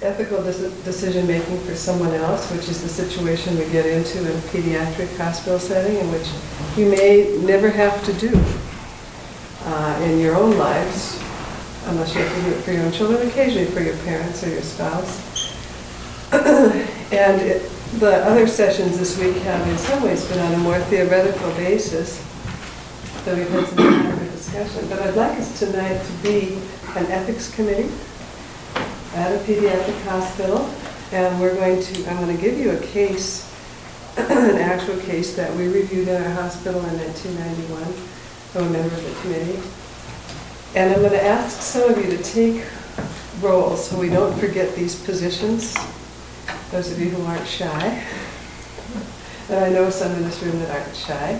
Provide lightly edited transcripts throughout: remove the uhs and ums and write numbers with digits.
ethical decision-making for someone else, which is the situation we get into in a pediatric hospital setting, in which you may never have to do in your own lives, unless you have to do it for your own children, occasionally for your parents or your spouse. And the other sessions this week have in some ways been on a more theoretical basis, so we've had some time for discussion. But I'd like us tonight to be an ethics committee at a pediatric hospital, and I'm going to give you a case, an actual case that we reviewed in our hospital in 1991. I'm a member of the committee. And I'm going to ask some of you to take roles so we don't forget these positions, those of you who aren't shy. And I know some in this room that aren't shy.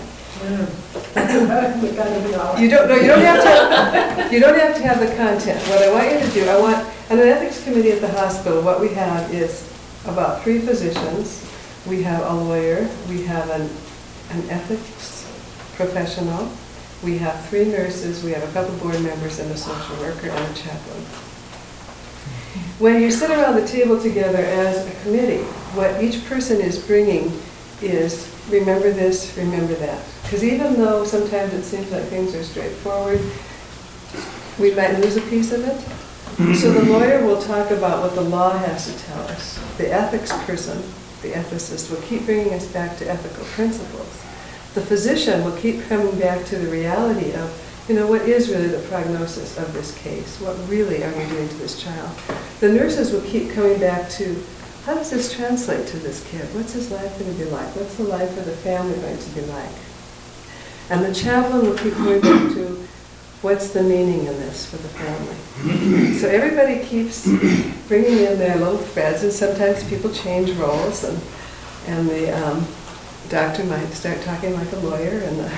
You don't have to have the content. What I want you to do, in an ethics committee at the hospital, what we have is about 3 physicians. We have a lawyer, we have an ethics professional, we have 3 nurses, we have a couple board members and a social worker and a chaplain. When you sit around the table together as a committee, what each person is bringing is remember this, remember that. Because even though sometimes it seems like things are straightforward, we might lose a piece of it. So the lawyer will talk about what the law has to tell us. The ethics person, the ethicist, will keep bringing us back to ethical principles. The physician will keep coming back to the reality of, what is really the prognosis of this case? What really are we doing to this child? The nurses will keep coming back to, how does this translate to this kid? What's his life going to be like? What's the life of the family going to be like? And the chaplain will keep going back to, what's the meaning in this for the family? So everybody keeps bringing in their little threads, and sometimes people change roles, and the doctor might start talking like a lawyer,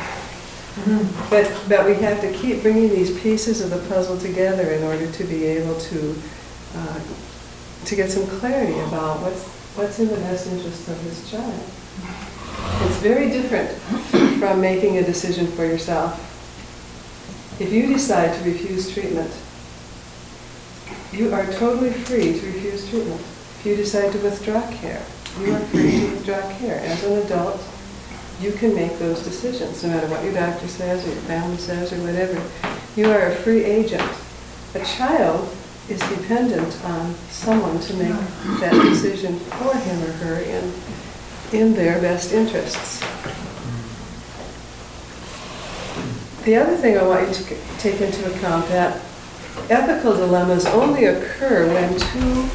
but we have to keep bringing these pieces of the puzzle together in order to be able to get some clarity about what's in the best interest of this child. It's very different from making a decision for yourself. If you decide to refuse treatment, you are totally free to refuse treatment. If you decide to withdraw care, you are free to withdraw care. As an adult, you can make those decisions, no matter what your doctor says or your family says or whatever. You are a free agent. A child is dependent on someone to make that decision for him or her in their best interests. The other thing I want you to take into account, that ethical dilemmas only occur when 2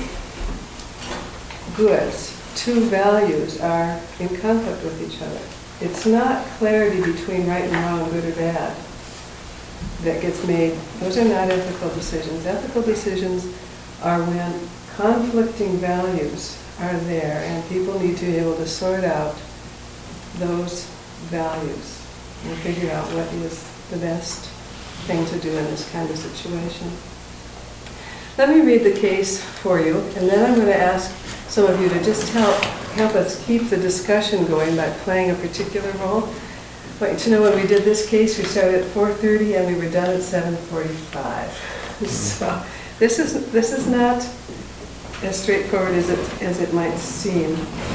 goods, 2 values are in conflict with each other. It's not clarity between right and wrong, good or bad, that gets made. Those are not ethical decisions. Ethical decisions are when conflicting values are there and people need to be able to sort out those values and figure out what is the best thing to do in this kind of situation. Let me read the case for you, and then I'm going to ask some of you to just help us keep the discussion going by playing a particular role. I want you to know when we did this case, we started at 4:30 and we were done at 7:45. So this is not as straightforward as it might seem.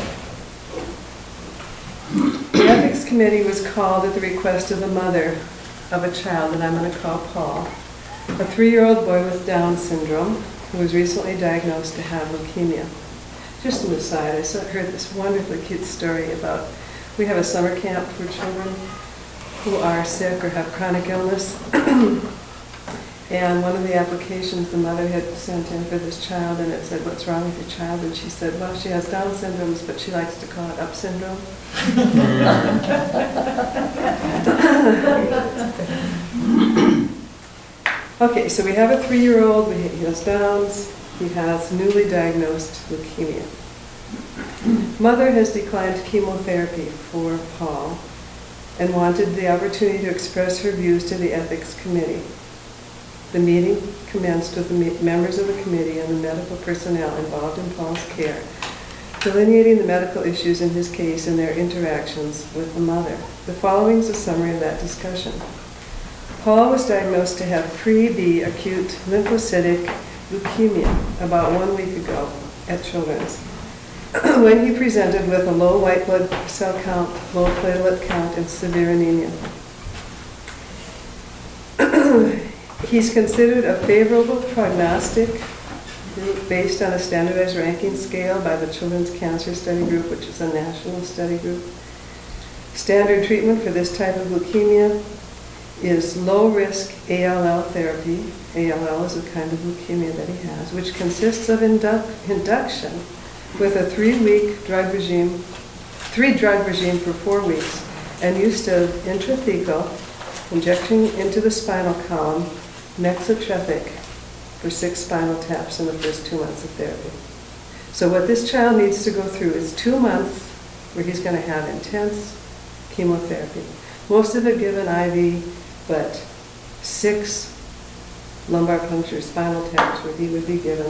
The ethics committee was called at the request of the mother of a child that I'm going to call Paul, a 3-year-old boy with Down syndrome who was recently diagnosed to have leukemia. Just an aside, I heard this wonderfully cute story about, we have a summer camp for children who are sick or have chronic illness. And one of the applications the mother had sent in for this child, and it said, what's wrong with your child? And she said, well, she has Down syndrome, but she likes to call it up syndrome. Okay, so we have a 3-year-old, he has Downs, he has newly diagnosed leukemia. Mother has declined chemotherapy for Paul and wanted the opportunity to express her views to the ethics committee. The meeting commenced with the members of the committee and the medical personnel involved in Paul's care, delineating the medical issues in his case and their interactions with the mother. The following is a summary of that discussion. Paul was diagnosed to have pre-B acute lymphocytic leukemia about 1 week ago at Children's when he presented with a low white blood cell count, low platelet count, and severe anemia. He's considered a favorable prognostic group based on a standardized ranking scale by the Children's Cancer Study Group, which is a national study group. Standard treatment for this type of leukemia is low-risk ALL therapy. ALL is a kind of leukemia that he has, which consists of induction with a 3-week drug regime, 3-drug regime for 4 weeks, and use of intrathecal injection into the spinal column, Mexotrethic, for 6 spinal taps in the first 2 months of therapy. So what this child needs to go through is 2 months where he's going to have intense chemotherapy. Most of it given IV, but 6 lumbar puncture spinal taps where he would be given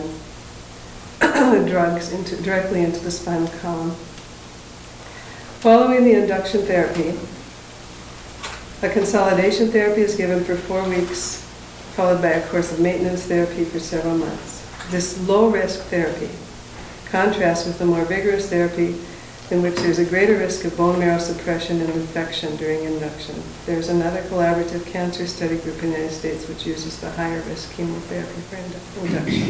drugs directly into the spinal column. Following the induction therapy, a consolidation therapy is given for 4 weeks, followed by a course of maintenance therapy for several months. This low-risk therapy contrasts with the more vigorous therapy in which there's a greater risk of bone marrow suppression and infection during induction. There's another collaborative cancer study group in the United States which uses the higher risk chemotherapy for induction.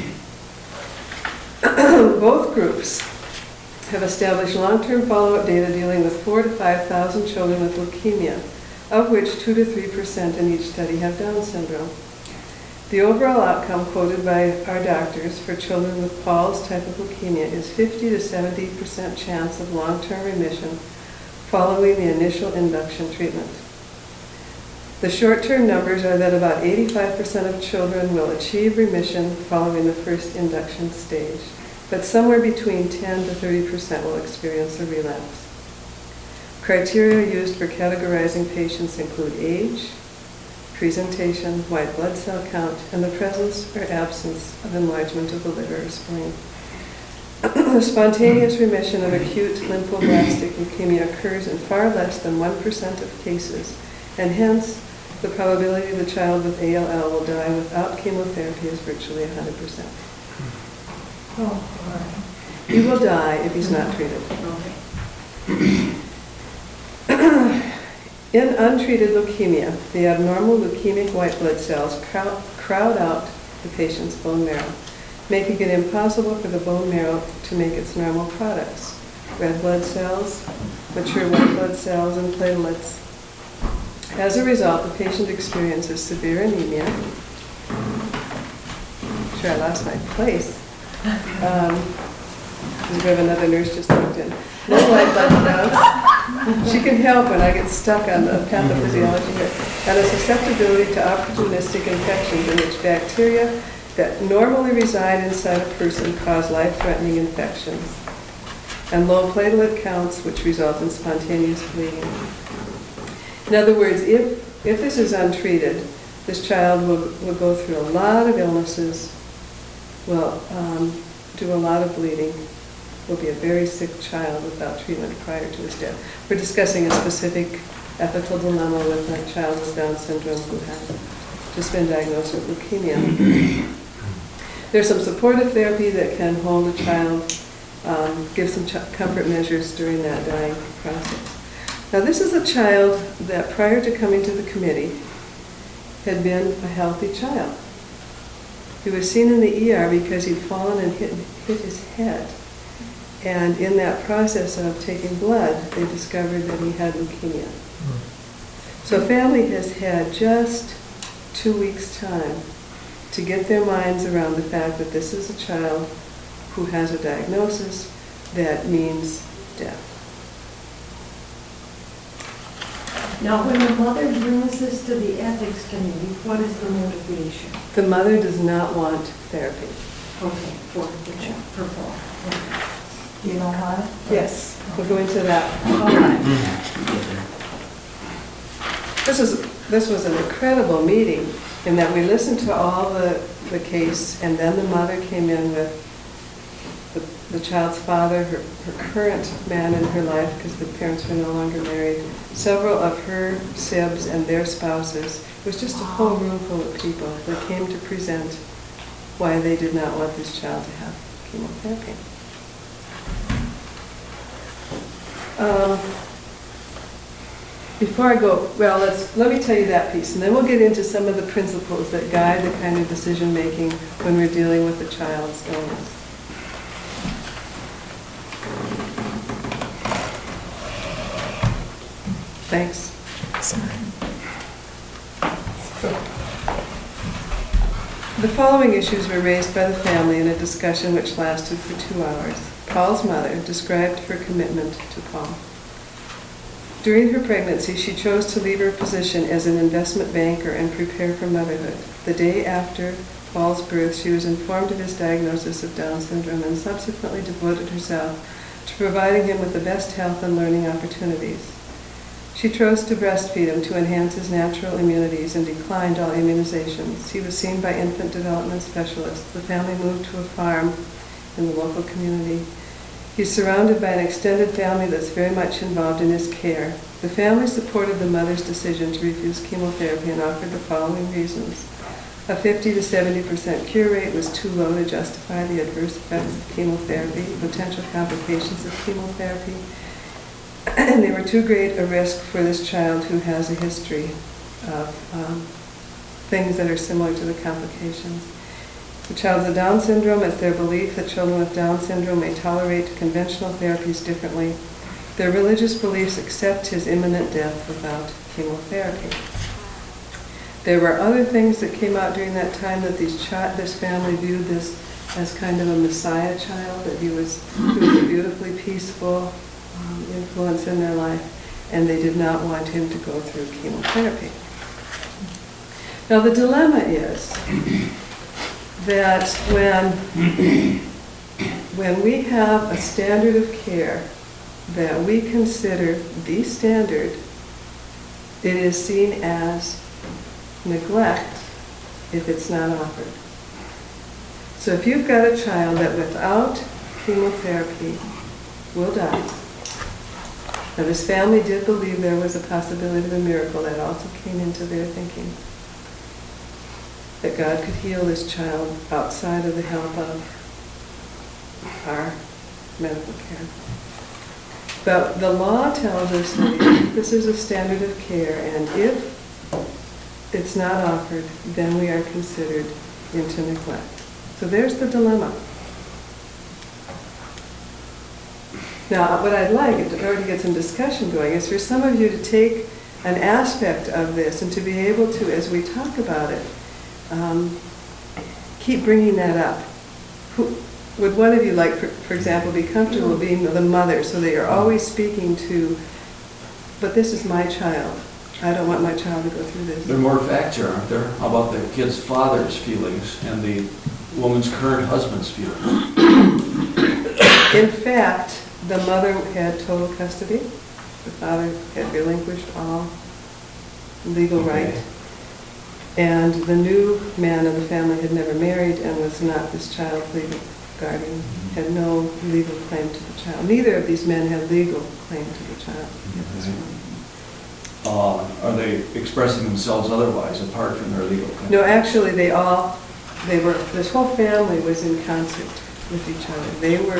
Both groups have established long-term follow-up data dealing with 4,000 to 5,000 children with leukemia, of which 2 to 3% in each study have Down syndrome. The overall outcome quoted by our doctors for children with Paul's type of leukemia is 50 to 70% chance of long-term remission following the initial induction treatment. The short-term numbers are that about 85% of children will achieve remission following the first induction stage, but somewhere between 10 to 30% will experience a relapse. Criteria used for categorizing patients include age, presentation, white blood cell count, and the presence or absence of enlargement of the liver or spleen. Spontaneous remission of acute lymphoblastic leukemia occurs in far less than 1% of cases, and hence the probability the child with ALL will die without chemotherapy is virtually 100%. Oh, He will die if he's not treated. okay. In untreated leukemia, the abnormal leukemic white blood cells crowd out the patient's bone marrow, making it impossible for the bone marrow to make its normal products: red blood cells, mature white blood cells, and platelets. As a result, the patient experiences severe anemia. Sure, I lost my place. We have another nurse just walked in. No white blood cells. She can help when I get stuck on the pathophysiology here. And a susceptibility to opportunistic infections in which bacteria that normally reside inside a person cause life-threatening infections. And low platelet counts, which result in spontaneous bleeding. In other words, if this is untreated, this child will go through a lot of illnesses, will do a lot of bleeding, will be a very sick child without treatment prior to his death. We're discussing a specific ethical dilemma with a child with Down syndrome who has just been diagnosed with leukemia. There's some supportive therapy that can hold a child, give some comfort measures during that dying process. Now this is a child that prior to coming to the committee had been a healthy child. He was seen in the ER because he'd fallen and hit his head. And in that process of taking blood, they discovered that he had leukemia. So family has had just 2 weeks' time to get their minds around the fact that this is a child who has a diagnosis that means death. Now, when the mother brings this to the ethics committee, what is the motivation? The mother does not want therapy. Okay, for the child, for Paul. Okay. Do you know why? Yes, we'll go into that. All right. This was an incredible meeting in that we listened to all the case, and then the mother came in with the child's father, her current man in her life, because the parents were no longer married, several of her sibs and their spouses. It was just a whole room full of people that came to present why they did not want this child to have chemotherapy. Before I go, well, let me tell you that piece, and then we'll get into some of the principles that guide the kind of decision-making when we're dealing with a child's illness. Thanks. The following issues were raised by the family in a discussion which lasted for 2 hours. Paul's mother described her commitment to Paul. During her pregnancy, she chose to leave her position as an investment banker and prepare for motherhood. The day after Paul's birth, she was informed of his diagnosis of Down syndrome and subsequently devoted herself to providing him with the best health and learning opportunities. She chose to breastfeed him to enhance his natural immunities and declined all immunizations. He was seen by infant development specialists. The family moved to a farm in the local community. He's surrounded by an extended family that's very much involved in his care. The family supported the mother's decision to refuse chemotherapy and offered the following reasons. A 50 to 70% cure rate was too low to justify the adverse effects of chemotherapy, potential complications of chemotherapy, and they were too great a risk for this child who has a history of things that are similar to the complications. The child with Down syndrome, it's their belief that children with Down syndrome may tolerate conventional therapies differently. Their religious beliefs accept his imminent death without chemotherapy. There were other things that came out during that time that this family viewed this as kind of a messiah child, that he was a beautifully peaceful influence in their life, and they did not want him to go through chemotherapy. Now the dilemma is that when we have a standard of care that we consider the standard, it is seen as neglect if it's not offered. So if you've got a child that without chemotherapy will die, now this family did believe there was a possibility of a miracle. That also came into their thinking, that God could heal this child outside of the help of our medical care. But the law tells us that this is a standard of care, and if it's not offered, then we are considered into neglect. So there's the dilemma. Now, what I'd like, in order to get some discussion going, is for some of you to take an aspect of this and to be able to, as we talk about it, keep bringing that up. Would one of you, like, for example, be comfortable being the mother so that you're always speaking to, but this is my child. I don't want my child to go through this. There are more facts here, aren't there? How about the kid's father's feelings and the woman's current husband's feelings? In fact, the mother had total custody. The father had relinquished all legal right. And the new man in the family had never married and was not this child's legal guardian, had no legal claim to the child. Neither of these men had legal claim to the child at this point. Are they expressing themselves otherwise, apart from their legal claim? No, actually, this whole family was in concert with each other. They were...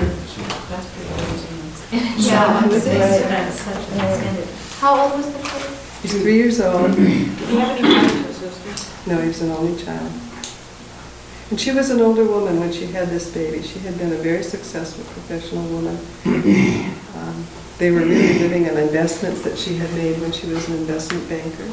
Yeah, I would say that's such an extended. How old was the kid? He's 3 years old. Did you have any brothers or sisters? No, he was an only child. And she was an older woman when she had this baby. She had been a very successful professional woman. They were really living on investments that she had made when she was an investment banker.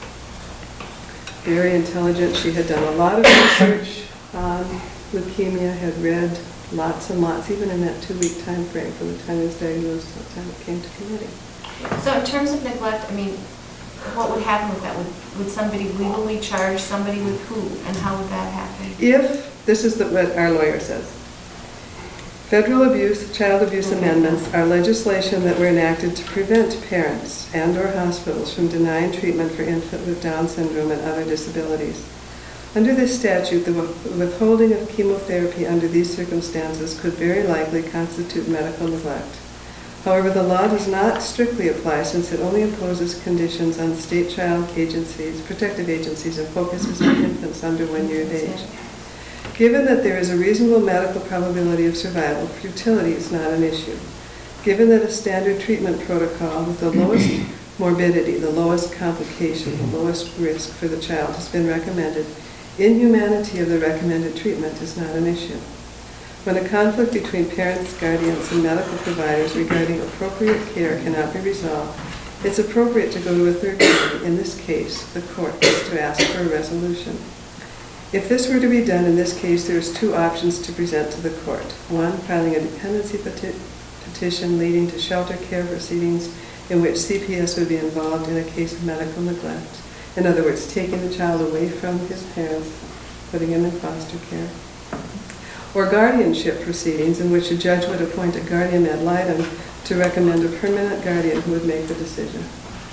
Very intelligent. She had done a lot of research on leukemia, had read lots and lots, even in that 2-week time frame from the time he was diagnosed to the time it came to committee. So in terms of neglect, I mean, what would happen with that? Would somebody legally charge somebody with who, and how would that happen? This is what our lawyer says. Federal child abuse amendments are legislation that were enacted to prevent parents and/or hospitals from denying treatment for infants with Down syndrome and other disabilities. Under this statute, the withholding of chemotherapy under these circumstances could very likely constitute medical neglect. However, the law does not strictly apply since it only imposes conditions on state child agencies, protective agencies, and focuses on infants under 1 year of age. Given that there is a reasonable medical probability of survival, futility is not an issue. Given that a standard treatment protocol with the lowest morbidity, the lowest complication, the lowest risk for the child has been recommended, inhumanity of the recommended treatment is not an issue. When a conflict between parents, guardians, and medical providers regarding appropriate care cannot be resolved, it's appropriate to go to a third party, in this case, the court, to ask for a resolution. If this were to be done in this case, there's two options to present to the court. One, filing a dependency petition leading to shelter care proceedings in which CPS would be involved in a case of medical neglect. In other words, taking the child away from his parents, putting him in foster care. Or guardianship proceedings in which a judge would appoint a guardian ad litem to recommend a permanent guardian who would make the decision.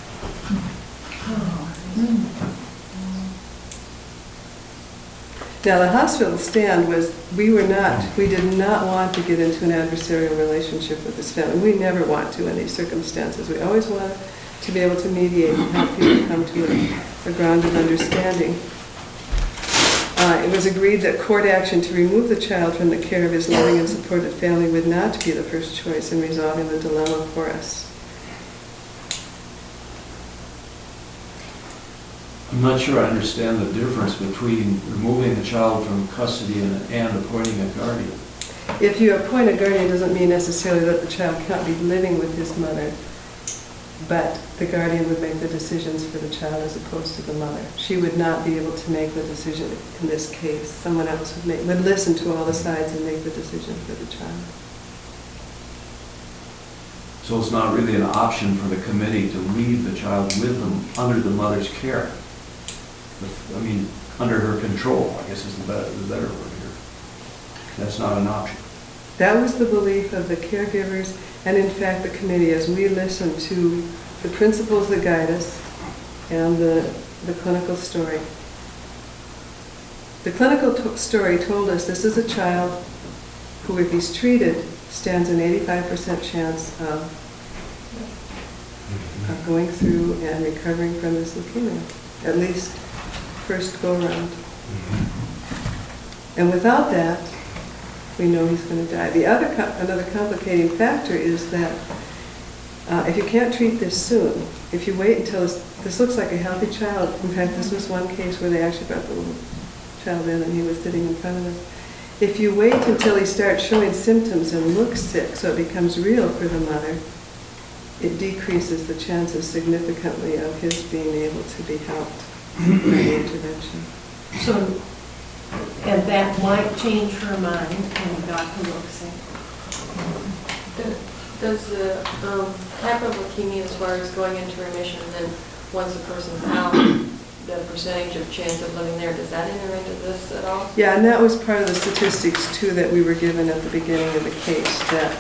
Now, the hospital stand was, we did not want to get into an adversarial relationship with this family. We never want to in these circumstances. We always want to be able to mediate and help people come to a ground of understanding. It was agreed that court action to remove the child from the care of his loving and supported family would not be the first choice in resolving the dilemma for us. I'm not sure I understand the difference between removing the child from custody and appointing a guardian. If you appoint a guardian, it doesn't mean necessarily that the child can't be living with his mother, but the guardian would make the decisions for the child as opposed to the mother. She would not be able to make the decision in this case. Someone else would listen to all the sides and make the decision for the child. So it's not really an option for the committee to leave the child with them under the mother's care. I mean, under her control, I guess is the better word here. That's not an option. That was the belief of the caregivers and, in fact, the committee as we listened to the principles that guide us and the clinical story. The clinical story told us this is a child who, if he's treated, stands an 85% chance of going through and recovering from this leukemia, at least first go around. And without that, we know he's going to die. Another complicating factor is that if you can't treat this soon, if you wait until this looks like a healthy child. In fact, this was one case where they actually brought the little child in and he was sitting in front of us. If you wait until he starts showing symptoms and looks sick, so it becomes real for the mother, it decreases the chances significantly of his being able to be helped by the intervention. So, and that might change her mind when he got to look sick. Does the type of leukemia, as far as going into remission, then once the person's out, the percentage of chance of living there, does that enter into this at all? Yeah, and that was part of the statistics too that we were given at the beginning of the case, that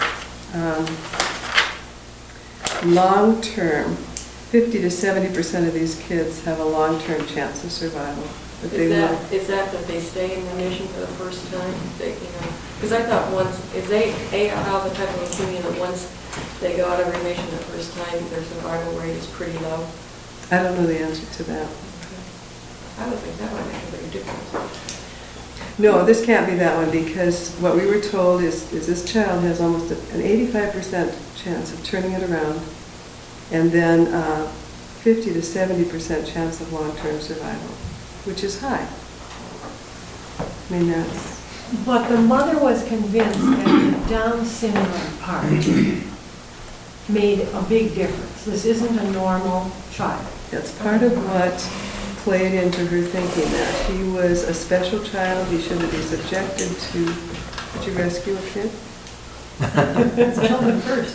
long-term, 50 to 70% of these kids have a long-term chance of survival. Is that they stay in remission for the first time? Because I thought if they have the type of leukemia that once they go out of remission the first time, their survival rate is pretty low. I don't know the answer to that. I would think that might make a big difference. No, this can't be that one, because what we were told is this child has almost an 85% chance of turning it around, and then 50 to 70% chance of long-term survival, which is high. I mean, that's... But the mother was convinced that the Down syndrome part made a big difference. This isn't a normal child. That's part of what played into her thinking, that he was a special child, he shouldn't be subjected to... Did you rescue a kid? Children first.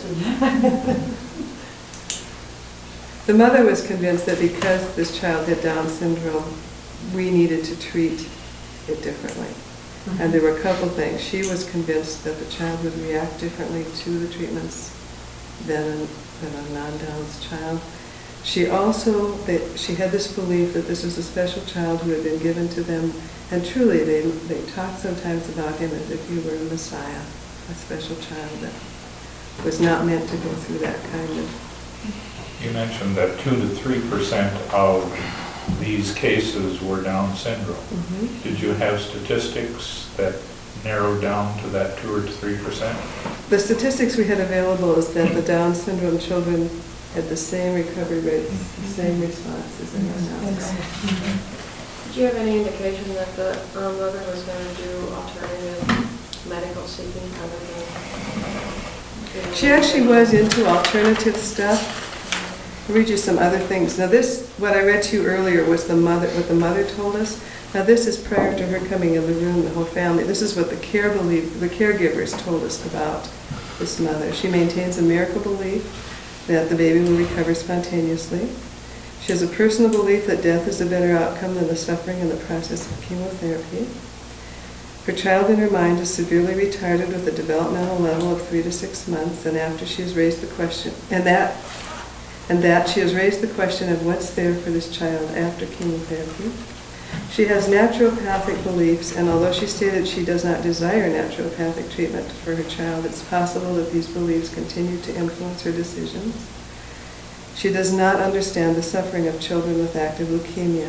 The mother was convinced that because this child had Down syndrome, we needed to treat it differently. And there were a couple things. She was convinced that the child would react differently to the treatments than a non-Down's child. She also, she had this belief that this was a special child who had been given to them, and truly they talked sometimes about him as if he were a Messiah, a special child that was not meant to go through that kind of... You mentioned that 2 to 3% of these cases were Down syndrome. Mhm. Did you have statistics that narrowed down to that 2 or 3%? The statistics we had available is that the Down syndrome children had the same recovery rates, the same response as everyone else. Did you have any indication that the mother was going to do alternative medical seeking other than? She actually was into alternative stuff. I'll read you some other things. Now this, what I read to you earlier was the mother, what the mother told us. Now this is prior to her coming in the room, the whole family. This is what the caregivers told us about this mother. She maintains a miracle belief that the baby will recover spontaneously. She has a personal belief that death is a better outcome than the suffering in the process of chemotherapy. Her child in her mind is severely retarded with a developmental level of 3 to 6 months, and after she has raised the question, and that she has raised the question of what's there for this child after chemotherapy. She has naturopathic beliefs, and although she stated she does not desire naturopathic treatment for her child, it's possible that these beliefs continue to influence her decisions. She does not understand the suffering of children with active leukemia.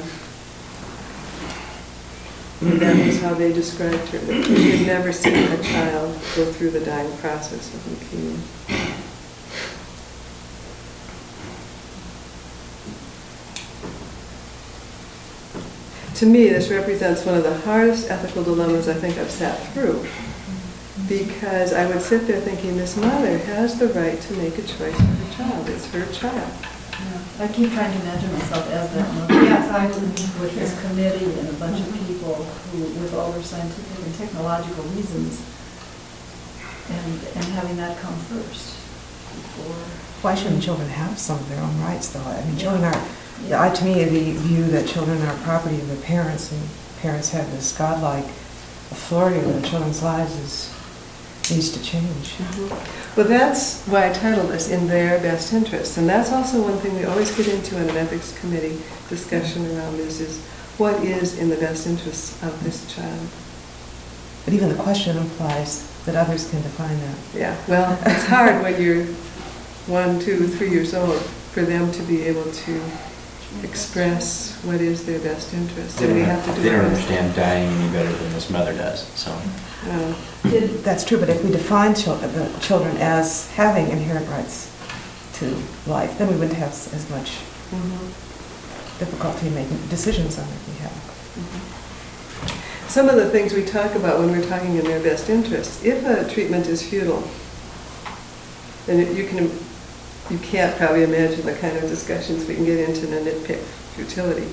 And that is how they described her, that she had never seen a child go through the dying process of leukemia. To me, this represents one of the hardest ethical dilemmas I think I've sat through, because I would sit there thinking, this mother has the right to make a choice for her child. It's her child. I keep trying to imagine myself as that mother. Yes, I would. With this committee and a bunch of people who, with all their scientific and technological reasons, and having that come first before. Why shouldn't children have some of their own rights, though? I mean, children are, to me, the view that children are property of their parents, and parents have this godlike authority over their children's lives needs to change. Well, that's why I titled this In Their Best Interests. And that's also one thing we always get into in an ethics committee discussion around this, is what is in the best interests of this child. But even the question implies that others can define that. Yeah, well, it's hard when you're 1, 2, 3 years old for them to be able to express what is their best interest. They And we don't, have to do they don't it. understand dying any better than this mother does, so. That's true, but if we define the children as having inherent rights to life, then we wouldn't have as much difficulty making decisions on it we have. Some of the things we talk about when we're talking in their best interests, if a treatment is futile, then you can't probably imagine the kind of discussions we can get into to nitpick futility.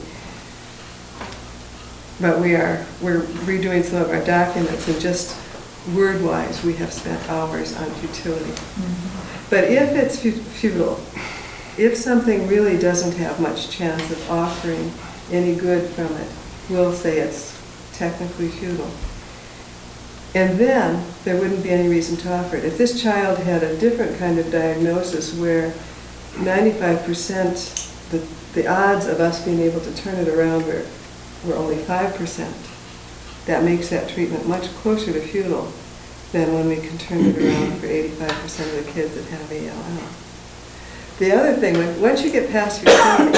But we're redoing some of our documents, and just word-wise, we have spent hours on futility. But if it's futile, if something really doesn't have much chance of offering any good from it, we'll say it's technically futile. And then there wouldn't be any reason to offer it. If this child had a different kind of diagnosis where 95% the odds of us being able to turn it around were only 5%, that makes that treatment much closer to futile than when we can turn it around for 85% of the kids that have ALL. The other thing, once you get past futility,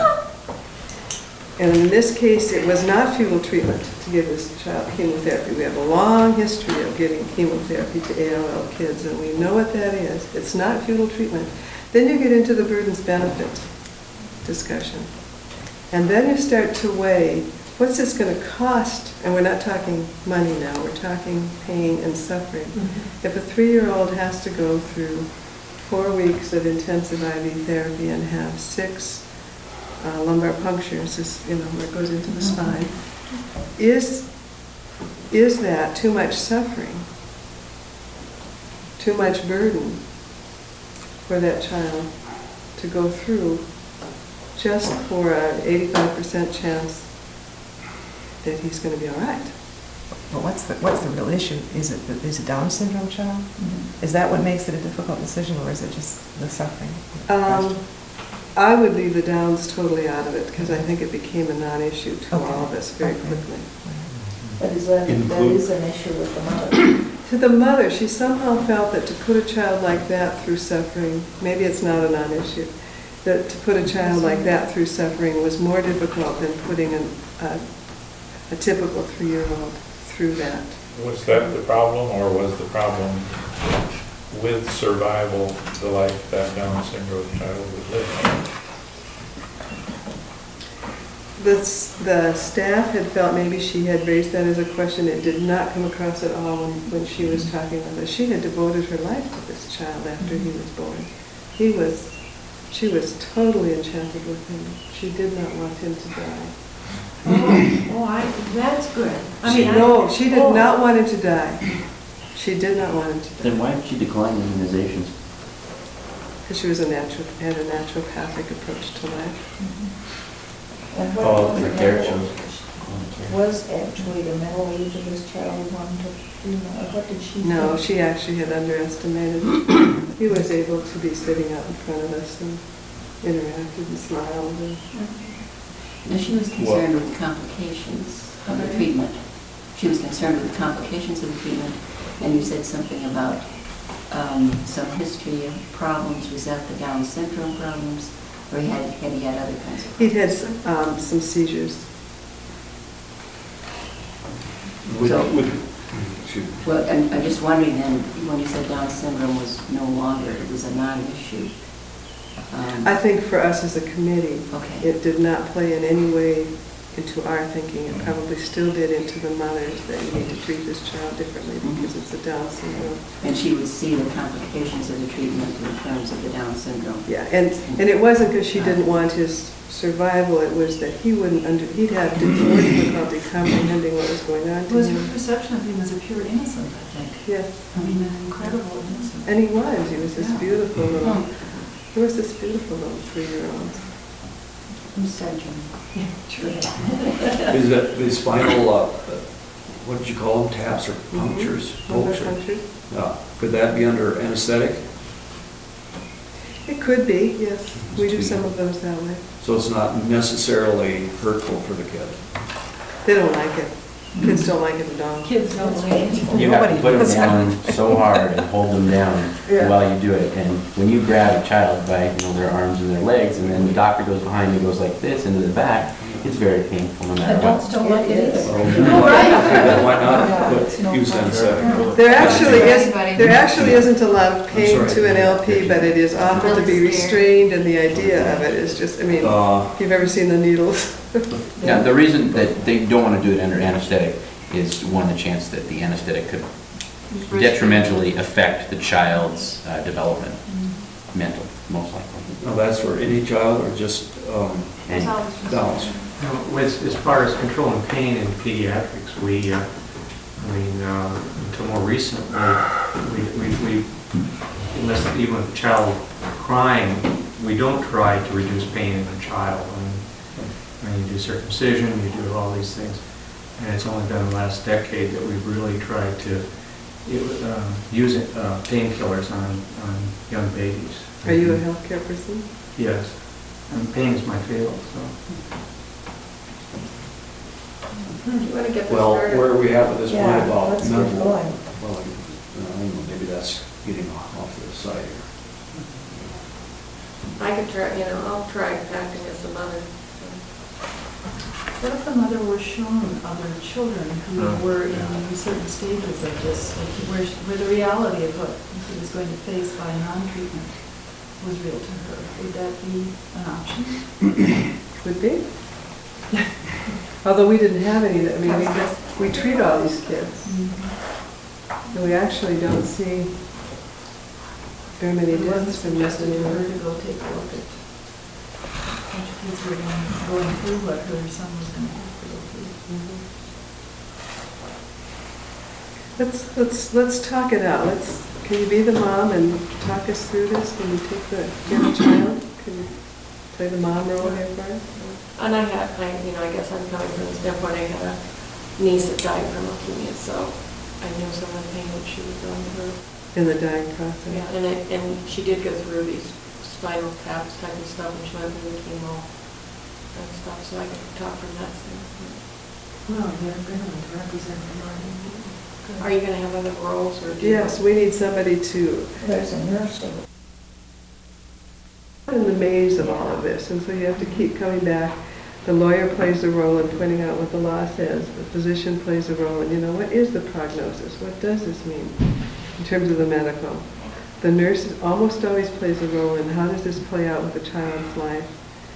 and in this case it was not futile treatment to give this child chemotherapy. We have a long history of giving chemotherapy to ALL kids, and we know what that is. It's not futile treatment. Then you get into the burdens benefit discussion. And then you start to weigh, what's this going to cost? And we're not talking money now, we're talking pain and suffering. If a 3-year-old has to go through 4 weeks of intensive IV therapy and have 6 lumbar punctures, where it goes into the spine, is that too much suffering, too much burden for that child to go through just for an 85% chance that he's going to be all right? But what's the real issue? Is it Down syndrome child? Is that what makes it a difficult decision, or is it just the suffering? I would leave the Downs totally out of it, because I think it became a non-issue to all of us very quickly. But that is an issue with the mother. To the mother, she somehow felt that to put a child like that through suffering, maybe it's not a non-issue, that to put a child like that through suffering was more difficult than putting a typical 3-year-old through that. Was that the problem, or was the problem with survival, the life that Down syndrome child would live? The staff had felt maybe she had raised that as a question. It did not come across at all when she was talking about it. She had devoted her life to this child after he was born. She was totally enchanted with him. She did not want him to die. That's good. No, she did not want him to die. She did not want him to die. Then why did she decline immunizations? Because she was had a naturopathic approach to life. And Oh, what the was care the shows. was actually the mental age of this child 1 to 3, what did she say? No, she actually had underestimated. He was able to be sitting out in front of us and interacted and smiled. No, she was concerned with the complications of the treatment. She was concerned with the complications of the treatment, and you said something about some history of problems. Was that the Down syndrome problems, or had he had other kinds of problems? He'd had some seizures. Well, I'm just wondering then, when you said Down syndrome was no longer, it was a non-issue. I think for us as a committee, Okay. it did not play in any way into our thinking. It probably still did into the mothers that you need to treat this child differently because it's a Down syndrome. And she would see the complications of the treatment in terms of the Down syndrome. Yeah, and it wasn't because she didn't want his survival, it was that he'd have more difficulty comprehending what was going on It to was her him. perception of him as a pure innocent, I think. Yes, I mean, an incredible innocent. and he was this Yeah. beautiful little, he was this beautiful little 3-year-old. Syndrome. Yeah, true. Is that the spinal, what did you call them, taps or punctures? Lumbar Pokes or- puncture. Could that be under anesthetic? It could be, yes. We do some of those that way. So it's not necessarily hurtful for the kid? They don't like it. Kids don't like it at all. Kids don't like it. You have to Nobody put them does. down so hard and hold them down Yeah. while you do it. And when you grab a child by their arms and their legs, and then the doctor goes behind you, goes like this into the back, it's very painful no matter Adults what. don't like it either. Then why not Yeah, it's no put, use fun. anesthetic? There actually isn't a lot of pain sorry. to an LP, but it is offered to be Really scared. restrained, and the idea of it is just, I mean, if you've ever seen the needles. Yeah, the reason that they don't want to do it under anesthetic is one, the chance that the anesthetic could detrimentally affect the child's development, mental, most likely. Now, that's for any child or just And Downs? As far as controlling pain in pediatrics, until more recently, unless even with the child crying, we don't try to reduce pain in the child. When you do circumcision, you do all these things. And it's only been the last decade that we've really tried to use painkillers on young babies. Are you a healthcare person? Yes. And pain is my field, so. Do you want to get this Well, started? where are we at with this point Yeah, about let's get mental? going. Well, I don't know, maybe that's getting off the side here. I could try, I'll try acting as a mother. What if the mother were shown other children who were in certain stages of this, like where the reality of what he was going to face by non-treatment was real to her? Would that be an option? Would be. Although we didn't have any, I mean, we treat all these kids, and we actually don't see very many It wasn't deaths in this suggested to her anymore. to go take a look at what kids were going through, what her son was going to have to go through. Let's talk it out. Can you be the mom and talk us through this when you take the child? Can you play the mom role here for us? And I guess I'm coming from the standpoint, I had a niece that died from leukemia, so I knew some of the pain that she was going through. In the dying process? Yeah, and she did go through these spinal taps type of stuff, and she went through the chemo and stuff, so I could talk from that standpoint. Well, they're going to represent the body. Are you going to have other roles, or do you? Yes, we need somebody to, There's a nurse. in the maze of all of this, and so you have to keep coming back. The lawyer plays a role in pointing out what the law says. The physician plays a role in, what is the prognosis? What does this mean in terms of the medical? The nurse almost always plays a role in how does this play out with the child's life?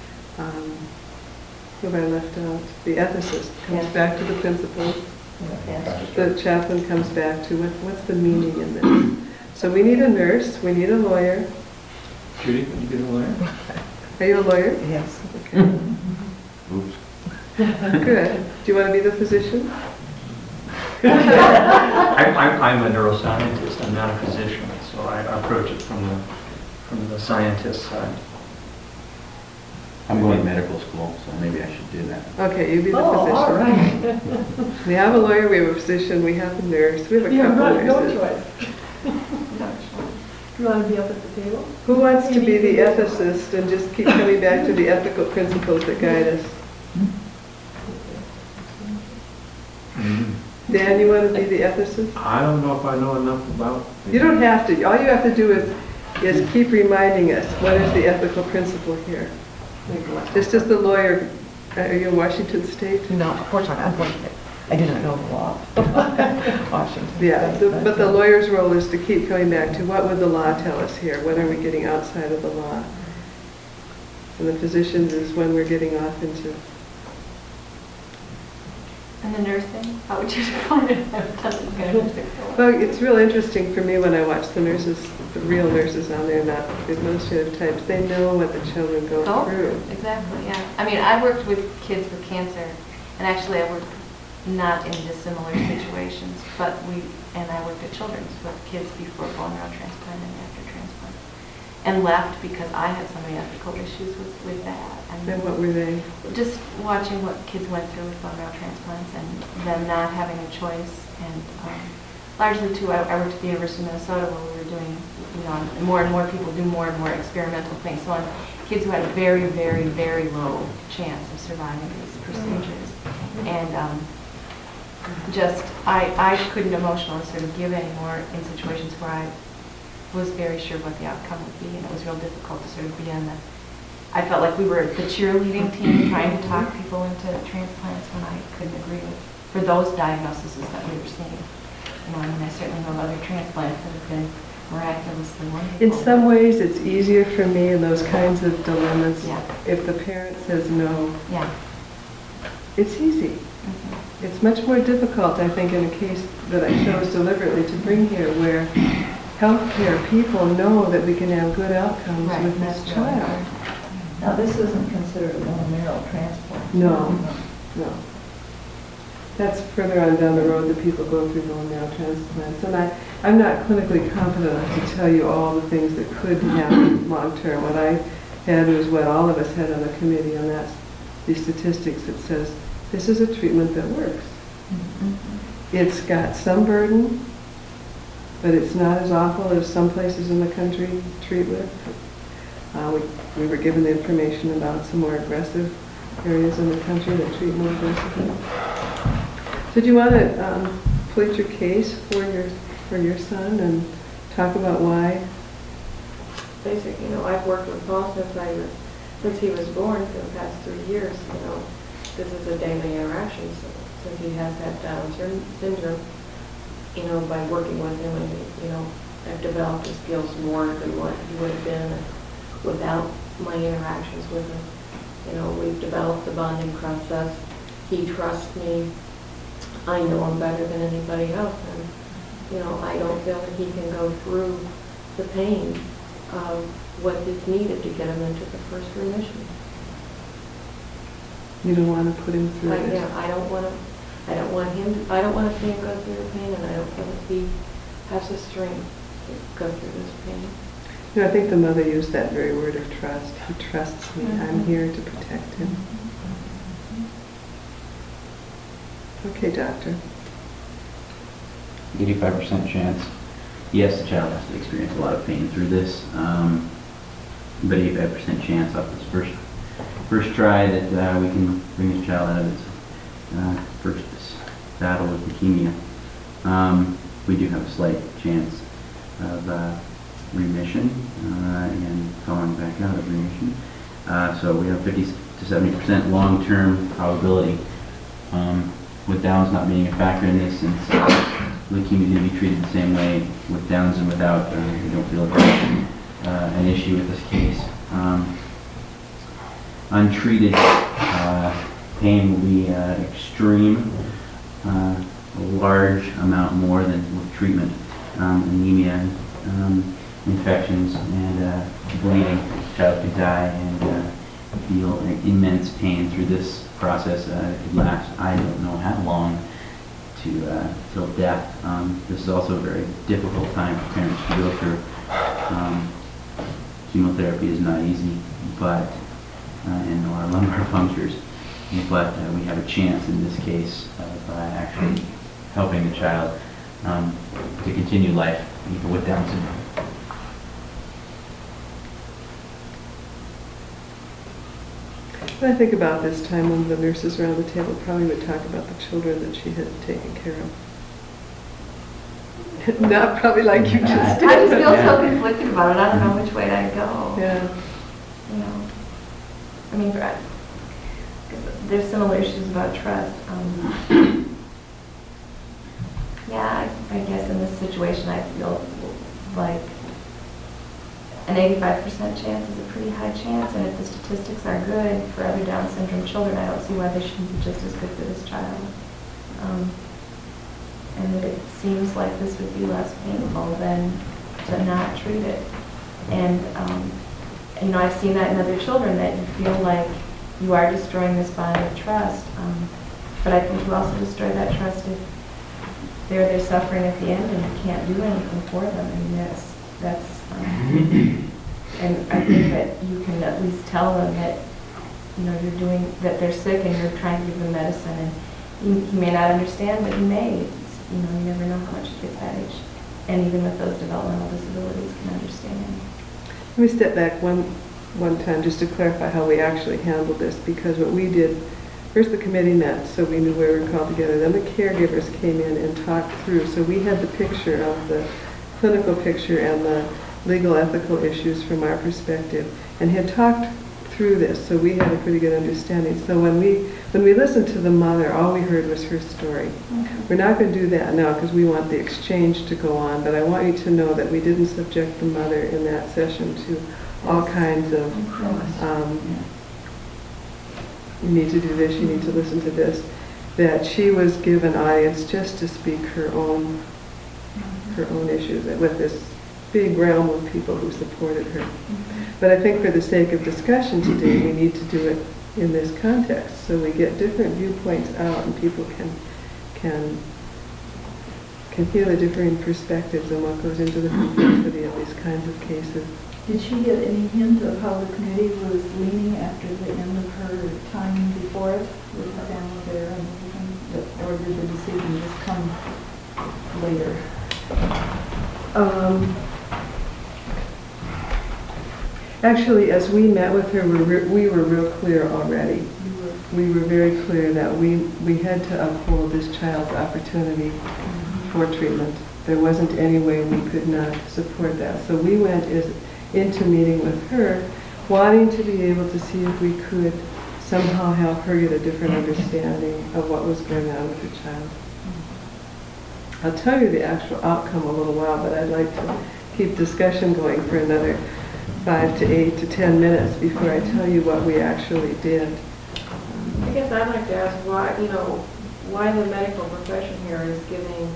Who have I left out? The ethicist comes back to the principal. The chaplain comes back to what's the meaning in this? So we need a nurse, we need a lawyer. Judy, can you get a lawyer? Are you a lawyer? Yes. Okay. Oops. Good. Do you want to be the physician? I'm a neuroscientist, I'm not a physician, so I approach it from the scientist side. I'm going to medical school, so maybe I should do that. Okay, you be the Oh, physician. all right. We have a lawyer, we have a physician, we have a nurse, we have a You've couple got no nurses. choice. You want to be up at the table? Who wants to be the ethicist and just keep coming back to the ethical principles that guide us? Dan, you want to be the ethicist? I don't know if I know enough about. You don't have to. All you have to do is keep reminding us, what is the ethical principle here? Just as the lawyer, are you in Washington State? No, unfortunately, I do not know the law. Washington. Yeah, but the lawyer's role is to keep coming back to what would the law tell us here? When are we getting outside of the law? And the physicians is when we're getting off into. And the nursing, how would you define it? I've done this kind of nursing for a while. Well, it's real interesting for me when I watch the nurses, the real nurses on there, not the administrative types. They know what the children go Oh, through. exactly, yeah. I mean, I worked with kids with cancer, and actually I worked not in dissimilar situations, but I worked at children's with kids before bone marrow transplant and after transplant. And left because I had so many ethical issues with that. And what were they? Just watching what kids went through with bone marrow transplants and them not having a choice. And largely, too, I worked at the University of Minnesota where we were doing, more and more people do more and more experimental things. So on kids who had a very, very, very low chance of surviving these procedures. And I couldn't emotionally sort of give anymore in situations where I was very sure what the outcome would be, and it was real difficult to sort of be on the. I felt like we were the cheerleading team trying to talk people into transplants when I couldn't agree with for those diagnoses that we were seeing. I certainly know of other transplants that have been miraculously wonderful. In some ways, it's easier for me in those kinds of dilemmas. Yeah. If the parent says no, Yeah. it's easy. Mm-hmm. It's much more difficult, I think, in a case that I chose deliberately to bring here, where healthcare people know that we can have good outcomes Right, with this that's really child. Now, this isn't considered a bone marrow transplant. No. No. That's further on down the road that people go through bone marrow transplants. And I'm not clinically competent enough to tell you all the things that could happen long term. What I had was what all of us had on the committee, and that's the statistics that says this is a treatment that works. It's got some burden, but it's not as awful as some places in the country treat with. We were given the information about some more aggressive areas in the country that treat more aggressively. So do you want to plead your case for your son and talk about why? Basically, I've worked with Paul since he was born for the past 3 years. This is a daily interaction. So since he has that Down syndrome, by working with him, and I've developed his skills more than what he would have been without my interactions with him. We've developed the bonding process. He trusts me. I know him better than anybody else, and I don't feel that he can go through the pain of what is needed to get him into the first remission. You don't want to put him through this? Yeah, I don't want to see him go through the pain, and I don't feel that he has the strength to go through this pain. I think the mother used that very word of trust. He trusts me. I'm here to protect him. Okay, doctor. 85% chance. Yes, the child has to experience a lot of pain through this, but 85% chance off this first try that we can bring this child out of its first battle with leukemia. We do have a slight chance of remission and falling back out of remission. So we have 50 to 70% long-term probability. With Downs not being a factor in this, and so leukemia is going to be treated the same way with Downs and without. We don't feel it's an issue with this case. Untreated pain will be extreme, a large amount more than with treatment. Anemia, infections, and bleeding. The child could die and feel immense pain through this process. It could last, I don't know how long, to till death. This is also a very difficult time for parents to go through. Chemotherapy is not easy, but and our lumbar punctures, but we have a chance in this case of actually helping the child to continue life even with Down syndrome. When I think about this time when the nurses around the table probably would talk about the children that she had taken care of. Not probably like you just did. I just feel Yeah. so conflicted about it. I don't know which way to go. Yeah. You know, I mean, 'cause there's similar issues about trust. Yeah, I guess in this situation, I feel like an 85% chance is a pretty high chance, and if the statistics are good for other Down syndrome children, I don't see why they shouldn't be just as good for this child. And that it seems like this would be less painful than to not treat it. And, you know, I've seen that in other children, that you feel like you are destroying this bond of trust. But I think you also destroy that trust if they're suffering at the end and you can't do anything for them. I mean, that's and I think that you can at least tell them that, you know, you're doing, that they're sick and you're trying to give them medicine, and you may not understand, but you may. You know, you never know how much you get that age. And even with those developmental disabilities, can understand. Let me step back one time just to clarify how we actually handled this, because what we did, first the committee met, so we knew where we were called together. Then the caregivers came in and talked through. So we had the picture of the clinical picture and the legal ethical issues from our perspective, and had talked through this, so we had a pretty good understanding. So when we listened to the mother, all we heard was her story. Okay. We're not going to do that now because we want the exchange to go on, but I want you to know that we didn't subject the mother in that session to all kinds of, you need to do this, you need to listen to this, that she was given audience just to speak her own issues with this big realm of people who supported her. But I think for the sake of discussion today, we need to do it in this context, so we get different viewpoints out and people can feel the differing perspectives and what goes into the complexity of these kinds of cases. Did she get any hint of how the committee was leaning after the end of her time before it with the family there, and everything? Or did the decision just come later? Actually, as we met with her, we were real clear already. We were very clear that we had to uphold this child's opportunity for treatment. There wasn't any way we could not support that. So we went into meeting with her, wanting to be able to see if we could somehow help her get a different understanding of what was going on with her child. I'll tell you the actual outcome a little while, but I'd like to keep discussion going for another 5 to 8 to 10 minutes before I tell you what we actually did. I guess I'd like to ask why, why the medical profession here is giving,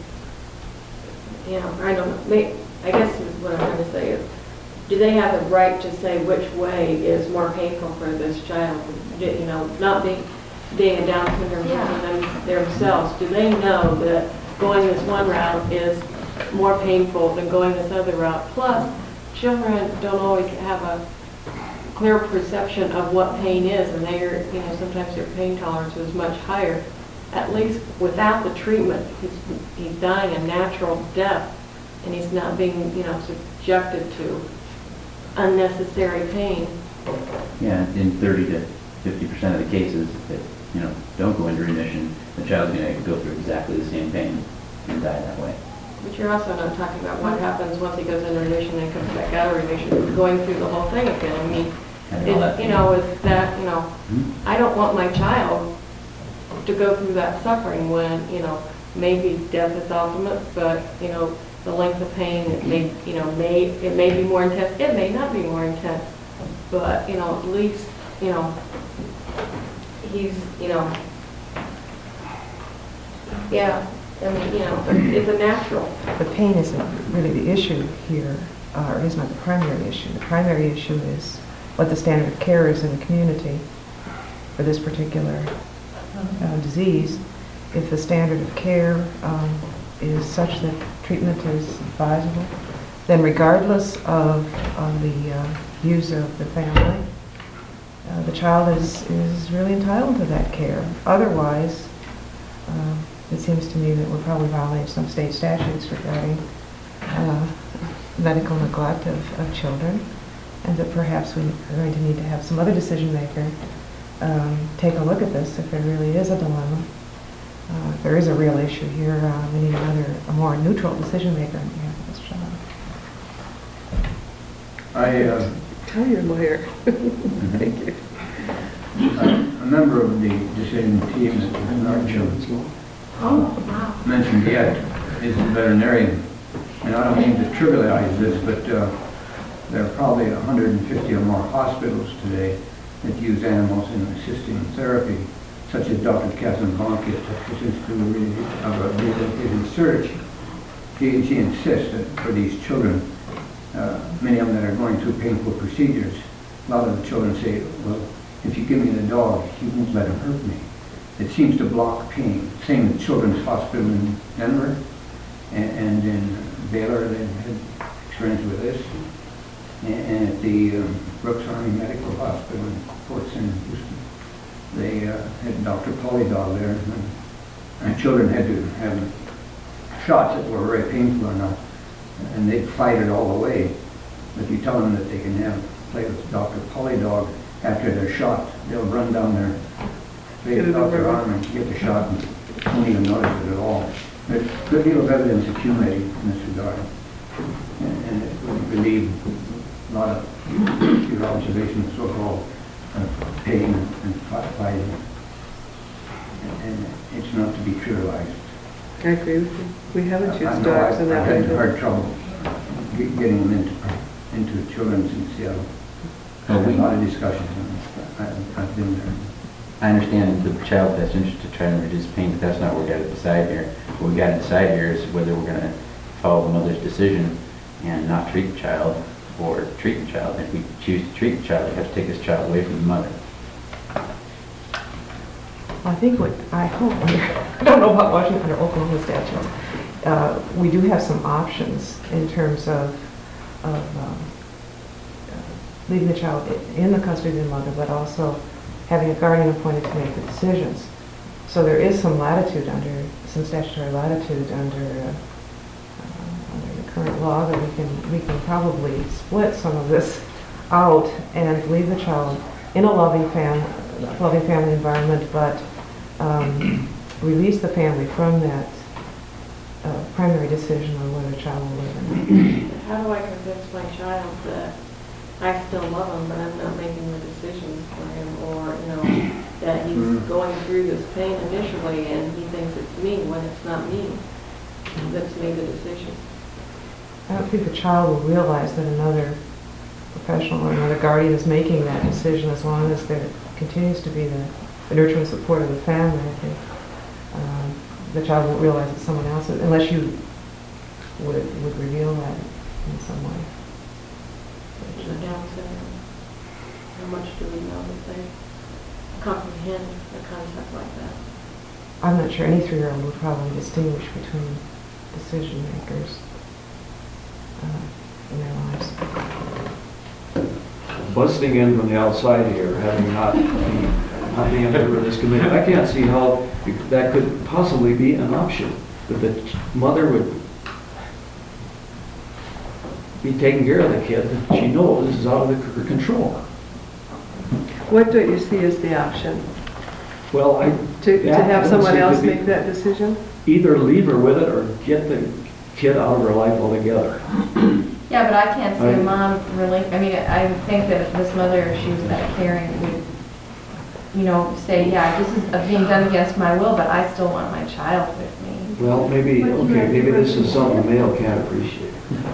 I don't know, I guess what I'm trying to say is, do they have the right to say which way is more painful for this child? Not being a Down syndrome person themselves, do they know that going this one route is more painful than going this other route? Plus, children don't always have a clear perception of what pain is, and sometimes their pain tolerance is much higher. At least without the treatment, he's dying a natural death, and he's not being, subjected to unnecessary pain. Yeah, in 30 to 50% of the cases that don't go into remission, the child's going to go through exactly the same pain and die that way. But you're also not talking about what happens once he goes into remission and comes back out of remission, going through the whole thing again. I mean, it's, you know, it's that, you know, I don't want my child to go through that suffering when, you know, maybe death is ultimate, but, you know, the length of pain, it may, you know, it may be more intense, it may not be more intense, but, you know, at least, you know, he's, you know, yeah, I mean, you know, it's a natural. The pain isn't really the issue here, or is not the primary issue. The primary issue is what the standard of care is in the community for this particular disease. If the standard of care is such that treatment is advisable, then regardless of the views of the family, the child is really entitled to that care. Otherwise, it seems to me that we're probably violating some state statutes regarding medical neglect of children, and that perhaps we are going to need to have some other decision maker take a look at this if there really is a dilemma. If there is a real issue here, we need a more neutral decision maker on behalf of this child. Tell your lawyer. Thank you. A member of the decision team in our children's law mentioned yet is a veterinarian. And I don't mean to trivialize this, but there are probably 150 or more hospitals today that use animals in assisting therapy, such as Dr. Catherine Bonke at Texas Institute of Rehabilitative Research. She insists that for these children, many of them that are going through painful procedures, a lot of the children say, well, if you give me the dog, he won't let him hurt me. It seems to block pain. Same with Children's Hospital in Denver and in Baylor, they had experience with this. And at the Brooks Army Medical Hospital in Fort St. Houston, they had Dr. Polydog there, and children had to have shots that were very painful enough, and they'd fight it all the way. But if you tell them that they can play with Dr. Polydog after they're shot, they'll run down there, play with Dr. Arm and get the shot and don't even notice it at all. There's a good deal of evidence accumulated in this regard, and it would relieve a lot of your observations, so-called pain and fighting, and it's not to be trivialized. I agree with you. We haven't used I know dogs in that I've had way. hard trouble getting them into children's in Seattle. Well, There's a lot of discussions on this. I've been there. I understand the child's best interest to try and reduce pain, but that's not what we got to decide here. What we got to decide here is whether we're going to follow the mother's decision and not treat the child, or treat the child. If we choose to treat the child, we have to take this child away from the mother. I think what I hope, I don't know about Washington or Oklahoma statutes, we do have some options in terms of leaving the child in the custody of the mother, but also having a guardian appointed to make the decisions. So there is some latitude some statutory latitude under the current law that we can probably split some of this out and leave the child in a loving family environment, but release the family from that primary decision on whether the child will live or not. How do I convince my child that I still love him, but I'm not making the decisions for him, or, you know, that he's going through this pain initially and he thinks it's me when it's not me that's made the decision? I don't think the child will realize that another professional or another guardian is making that decision as long as there continues to be the nurture and support of the family. I think the child won't realize it's someone else unless you would reveal that in some way. The Down syndrome, how much do we know that they comprehend a concept like that? I'm not sure any 3-year-old would probably distinguish between decision makers in their lives. Busting in from the outside here, having not being a member of this committee, I can't see how that could possibly be an option, that the mother would be taking care of the kid that she knows is out of her control. What do you see as the option? Well, To have someone else seem to be- make that decision? Either leave her with it or get kid out of her life altogether. Yeah, but I can't see a I- mom really, I mean, I would think that if this mother, if she was that caring, would, you know, say, yeah, this is being done against my will, but I still want my child with me. Well, maybe, okay, maybe this is something a male can't appreciate.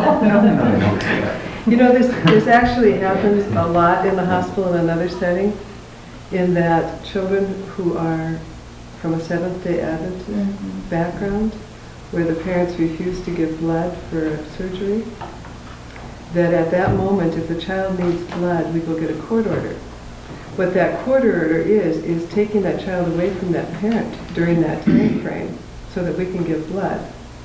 You know, this actually happens a lot in the hospital in another setting, in that children who are from a Seventh-day Adventist background, where the parents refuse to give blood for surgery, that at that moment, if the child needs blood, we go get a court order. What that court order is taking that child away from that parent during that time frame so that we can give blood.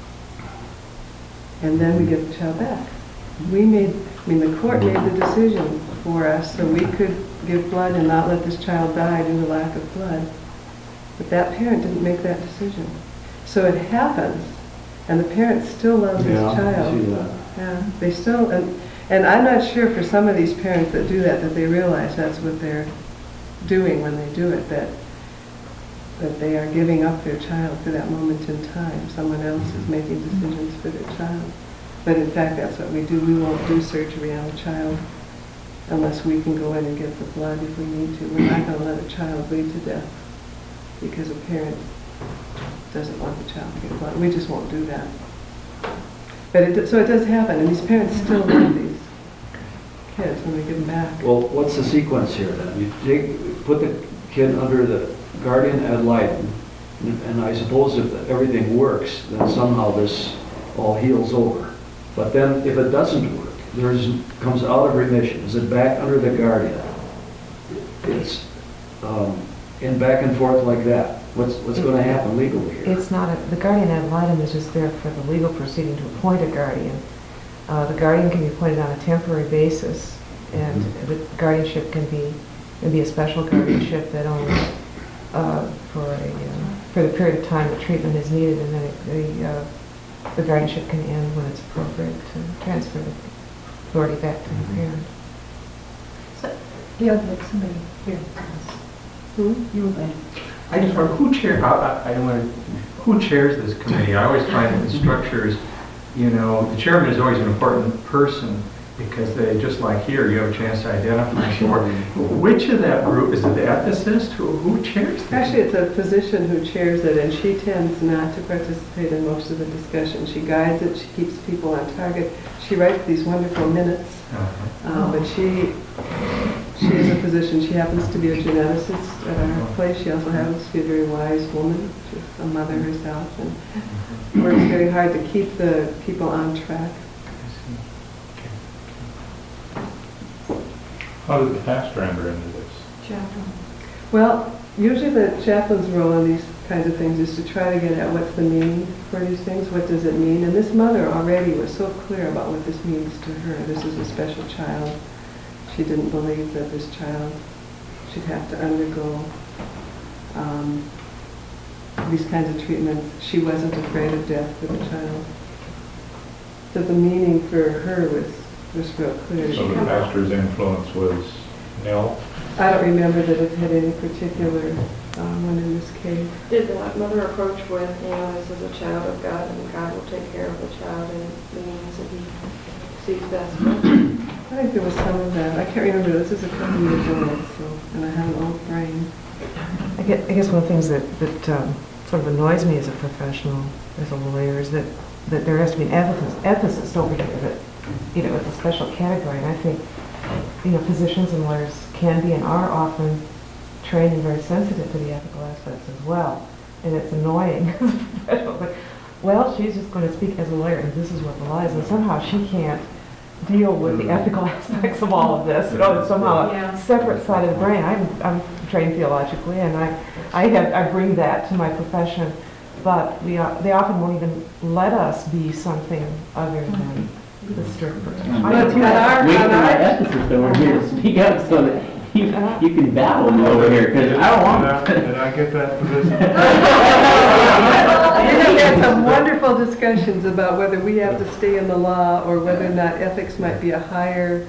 And then we get the child back. The court made the decision for us so we could give blood and not let this child die due to lack of blood. But that parent didn't make that decision. So it happens, and the parent still loves his Yeah, I child. see that. Yeah, they still, and I'm not sure for some of these parents that do that they realize that's what they're doing when they do it, that they are giving up their child for that moment in time. Someone else is making decisions for their child. But in fact, that's what we do. We won't do surgery on a child unless we can go in and get the blood if we need to. We're not going to let a child bleed to death because a parent doesn't want the child to get blood. We just won't do that. But so it does happen, and these parents still love these kids when we give them back. Well, what's the sequence here then? You put the kid under the guardian ad litem, and I suppose if everything works, then somehow this all heals over. But then if it doesn't work, comes out of remission, is it back under the guardian? It's in back and forth like that. What's going to happen legally here? It's not, the guardian ad litem is just there for the legal proceeding to appoint a guardian. The guardian can be appointed on a temporary basis, and the guardianship can be a special guardianship that only for the period of time that treatment is needed, and then the guardianship can end when it's appropriate to transfer the authority back to the parent. So, yeah, like somebody here. You were going. I just wonder, who chairs this committee? I always find that the structure is, the chairman is always an important person because they, just like here, you have a chance to identify more. Which of that group, is it the ethicist? Who chairs this? Actually, it's a physician who chairs it, and she tends not to participate in most of the discussion. She guides it, she keeps people on target. She writes these wonderful minutes, but she is a physician. She happens to be a geneticist at our place. She also happens to be a very wise woman. She's a mother herself, and works very hard to keep the people on track. How did the pastor enter into this? Chaplain. Well, usually the chaplain's role in these kinds of things is to try to get at what's the meaning for these things, what does it mean? And this mother already was so clear about what this means to her. This is a special child. She didn't believe that this child should have to undergo these kinds of treatments. She wasn't afraid of death for the child. So the meaning for her was real clear. So the pastor's influence was nil? I don't remember that it had any particular one in this case. Did the mother approach with, this is a child of God, and God will take care of the child in the means that he sees best? I think there was some of that. I can't remember. This is a couple years old, and I have an old brain. I guess one of the things that sort of annoys me as a professional, as a lawyer, is that there has to be an ethicist over here that, it's a special category. And I think, physicians and lawyers can be and are often trained and very sensitive to the ethical aspects as well. And it's annoying as a professional. Like, well, she's just going to speak as a lawyer, and this is what the law is. And somehow she can't deal with the ethical aspects of all of this. It's somehow a separate side of the brain. I'm trained theologically, and I bring that to my profession. But they often won't even let us be something other than the strict person. We can ethicist over here to speak up so that you can battle me over here, because I don't want to. Did I get that position? We had some wonderful discussions about whether we have to stay in the law or whether or not ethics might be a higher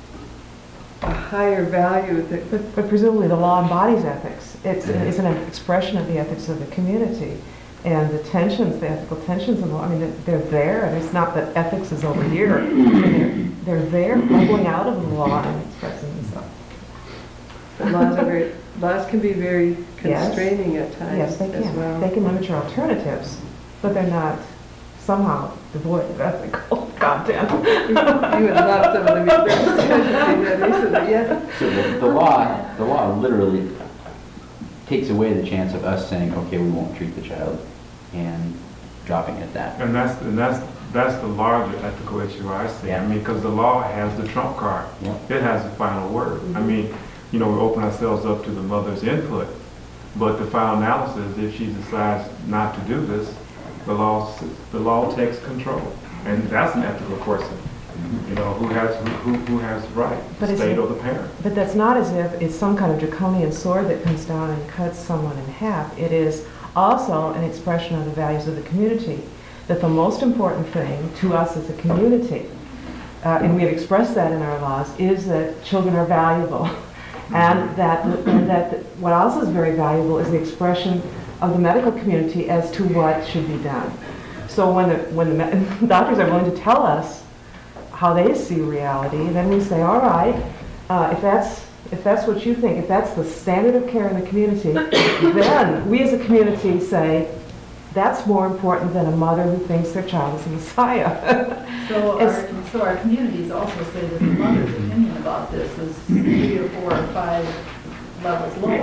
value. But presumably the law embodies ethics. It's an expression of the ethics of the community. and the tensions, the ethical tensions in the law, I mean, they're there, and it's not that ethics is over here. They're there, bubbling out of the law and expressing themselves. But laws can be very Yes. constraining at times Yes, they as can. well. They can limit your alternatives, but they're not somehow devoid of ethical content. You would love some of the research recently, yeah. So the law literally takes away the chance of us saying, okay, we won't treat the child, and dropping it at that. And that's the larger ethical issue I see. Yeah. I mean, because the law has the trump card. Yeah. It has the final word. I mean, we open ourselves up to the mother's input, but the final analysis, if she decides not to do this, the law takes control. And that's an ethical question. Who has the right, But the it's- state or the parent? But that's not as if it's some kind of draconian sword that comes down and cuts someone in half. It is also an expression of the values of the community, that the most important thing to us as a community, and we have expressed that in our laws, is that children are valuable. And that what else is very valuable is the expression of the medical community as to what should be done. So when the doctors are willing to tell us how they see reality, then we say, all right, if that's what you think, if that's the standard of care in the community, then we as a community say, that's more important than a mother who thinks their child is a messiah. So our communities also say that the mother's opinion about this is 3 or 4 or 5 levels lower.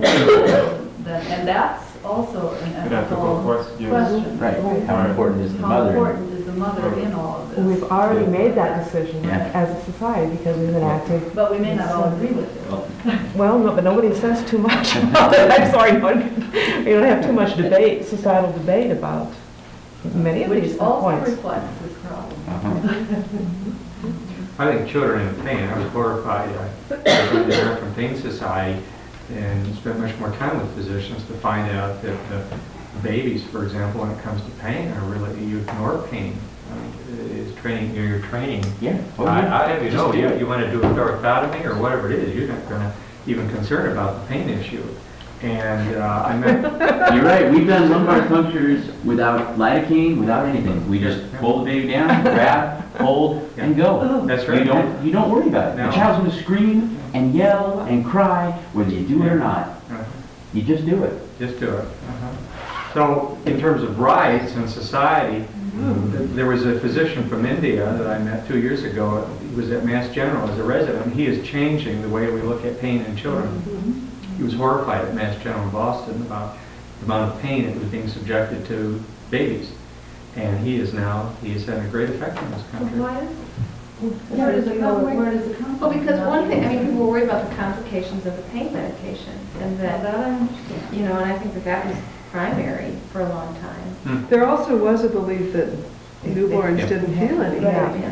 And that's also an ethical question. Right, how important is the How mother? important is the mother in all of this? We've already made that decision Yeah. as a society because we've enacted. But we may not all agree with it. Well, no, but nobody says too much about it. I'm sorry, you don't have too much debate, societal debate about many of these Which also points. reflects this problem. I think children in pain, I was horrified. I went to the American Pain Society and spent much more time with physicians to find out that the babies, for example, when it comes to pain, are really, you ignore pain. Is training, you're training. Yeah. I have you Just know, do it. you want to do a thoracotomy or whatever it is, you're not going to even concern about the pain issue. And I met, You're right, we've done lumbar punctures without lidocaine, without anything. We just pull the baby down, grab, hold, and go. That's right. You don't worry about it. No. The child's gonna scream and yell and cry, whether you do it or not. You just do it. just do it. So in terms of rights in society, there was a physician from India that I met 2 years ago. He was at Mass General as a resident. He is changing the way we look at pain in children. He was horrified at Mass General in Boston about the amount of pain it was being subjected to babies. And he has had a great effect on this country. Where does it come from? Well, because one thing, people were worried about the complications of the pain medication, and That that, I understand. and I think that was primary for a long time. There also was a belief that newborns Yeah. didn't feel anything.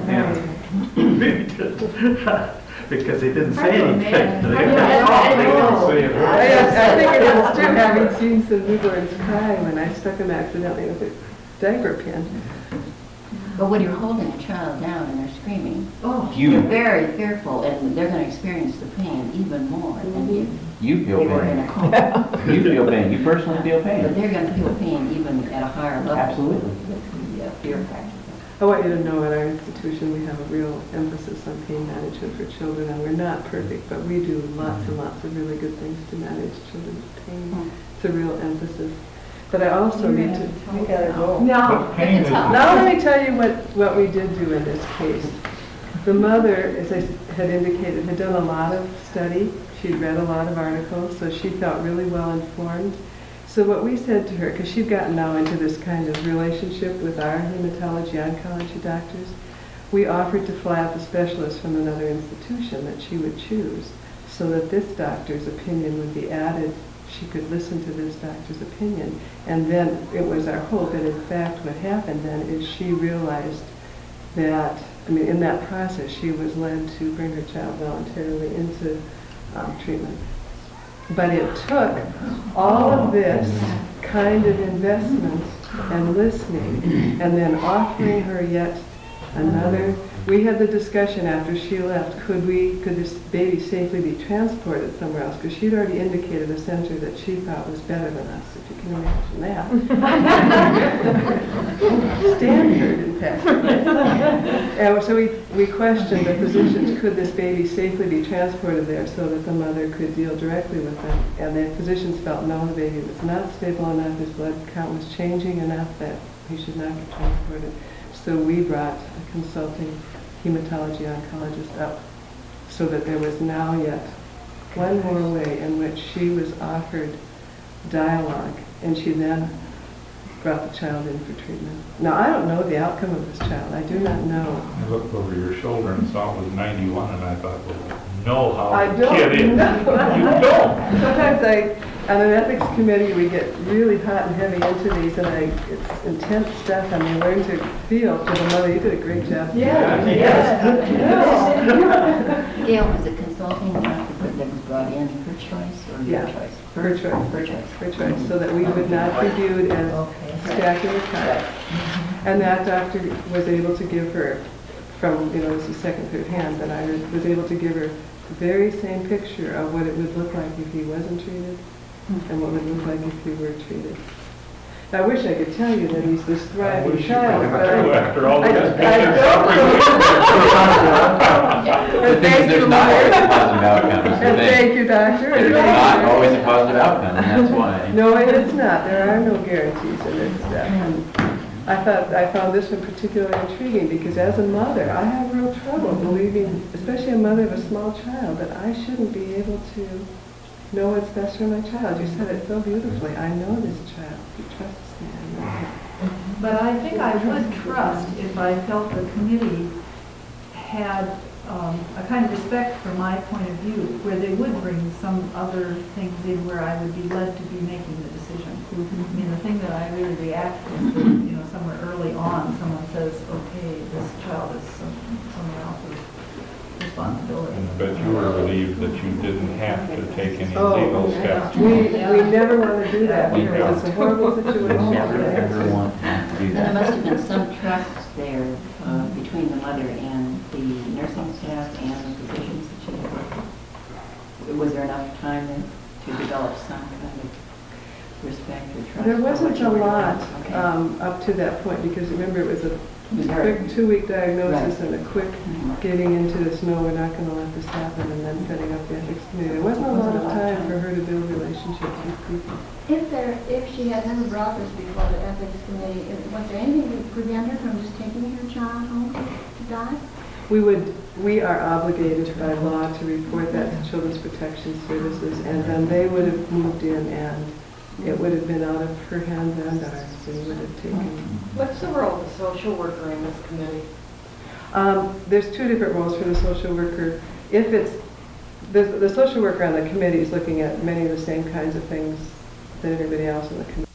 Yeah. Because they didn't say Oh, anything. man. They I didn't know. talk, they didn't I say a know. word. I think it is too, having seen some newborns cry when I stuck them accidentally with a diaper pin. But when you're holding a child down and they're screaming, Oh, you're very fearful and they're going to experience the pain even more than if You feel they were in pain. a coma. You feel pain. You personally feel But pain. they're going to feel pain even at a higher level. Absolutely. With the fear factor. I want you to know at our institution, we have a real emphasis on pain management for children, and we're not perfect, but we do lots and lots of really good things to manage children's pain. It's a real emphasis. But I also need to, we gotta go. no. Pain is- Now let me tell you what we did do in this case. The mother, as I had indicated, had done a lot of study. She'd read a lot of articles, so she felt really well informed. So what we said to her, because she'd gotten now into this kind of relationship with our hematology oncology doctors, we offered to fly out the specialist from another institution that she would choose so that this doctor's opinion would be added. She could listen to this doctor's opinion. And then it was our hope, and in fact what happened then is she realized that, in that process, she was led to bring her child voluntarily into treatment. But it took all of this kind of investment and listening, and then offering her yet Another, we had the discussion after she left, could this baby safely be transported somewhere else? Because she'd already indicated a center that she thought was better than us, if you can imagine that. Stanford, in fact. And so we questioned the physicians, could this baby safely be transported there so that the mother could deal directly with them? And the physicians felt, no, the baby was not stable enough, his blood count was changing enough that he should not be transported. So we brought a consulting hematology oncologist up so that there was now yet one more way in which she was offered dialogue, and she then brought the child in for treatment. Now, I don't know the outcome of this child. I do not know. I looked over your shoulder and saw it was 91, and I thought, well, know how I the kid is. don't know. You don't. Sometimes on an ethics committee, we get really hot and heavy into these, and it's intense stuff, and they learn to feel for the mother. You did a great job. Gail, was it consulting doctor that was brought in her choice or your Yeah. choice? Her choice. Her choice. Her choice, so that we would not be viewed as stacking the cut. And that doctor was able to give her, from, this is second, third hand, but I was able to give her the very same picture of what it would look like if he wasn't treated and what it would look like if he were treated. I wish I could tell you that he's this thriving child, but After all I this don't. The thing is, there's not always a positive outcome. is the And thing. thank you, doctor. There's not always a positive outcome, and that's why. No, it's not. There are no guarantees in this stuff. And I found this one particularly intriguing because as a mother, I have real trouble believing, especially a mother of a small child, that I shouldn't be able to know what's best for my child. You said it so beautifully. I know this child. He trusts me. I know him. But I think I would trust if I felt the committee had a kind of respect for my point of view, where they would bring some other things in where I would be led to be making the decision. I mean, the thing that I really react to is that, somewhere early on, someone says, okay, this child is someone else's responsibility. But you were relieved that you didn't have to take any Oh, legal steps. We never want to do that because it's a horrible situation. Never ever want to do And there that. must have been some trust there between the mother and the nursing staff and the physicians that she had worked with. Was there enough time then to develop some kind of respect or trust? There for wasn't what you a were doing? lot Okay. up to that point because remember it was a Very- quick 2-week diagnosis Right. and a quick getting into this, no, we're not going to let this happen, and then setting up the ethics committee. There wasn't a lot of time for her to build relationships with people. If she had never brought this before the ethics committee, was there anything to prevent her from just taking her child home to die? We are obligated by law to report that to Children's Protection Services, and then they would have moved in, and it would have been out of her hands and ours. They would have taken. What's the role of the social worker in this committee? There's 2 different roles for the social worker. If it's the social worker on the committee is looking at many of the same kinds of things that everybody else in the committee.